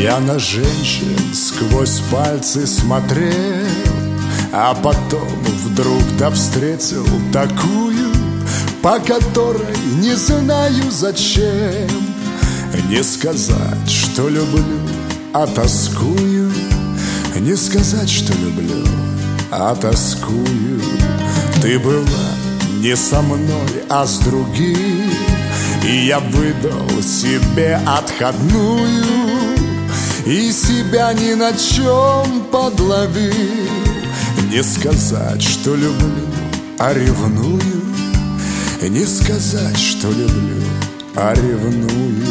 Я на женщин сквозь пальцы смотрел, а потом вдруг встретил такую, по которой не знаю зачем. Не сказать, что люблю, а тоскую. Не сказать, что люблю, а тоскую. Ты была не со мной, а с другим, и я выдал себе отходную, и себя ни на чем подловил. Не сказать, что люблю, а ревную. Не сказать, что люблю, а ревную.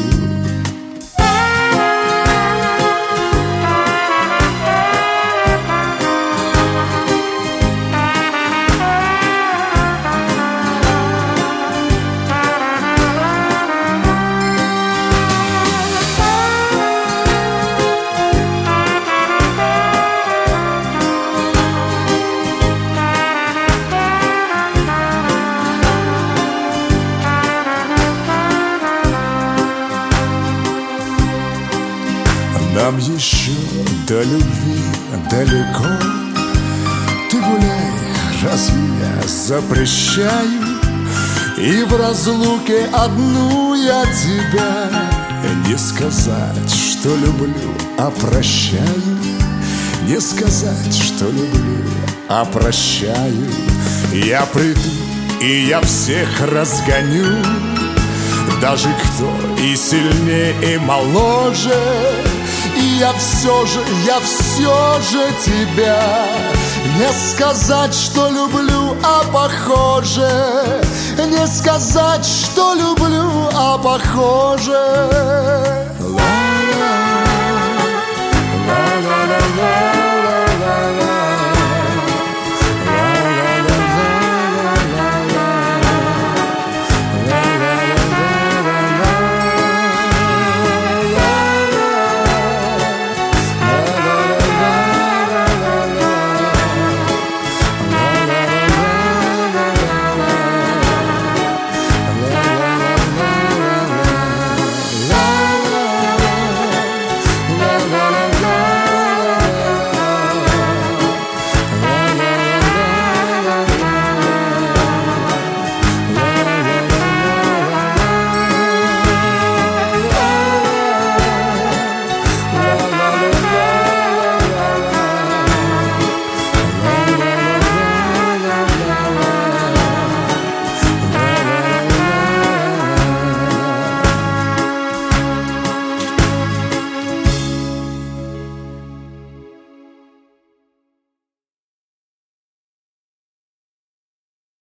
Нам еще до любви далеко. Ты гуляй, разве я запрещаю? И в разлуке одну я тебя. Не сказать, что люблю, а прощаю. Не сказать, что люблю, а прощаю. Я приду, и я всех разгоню, даже кто и сильнее, и моложе. И я все же тебя. Не сказать, что люблю, а похоже. Не сказать, что люблю, а похоже.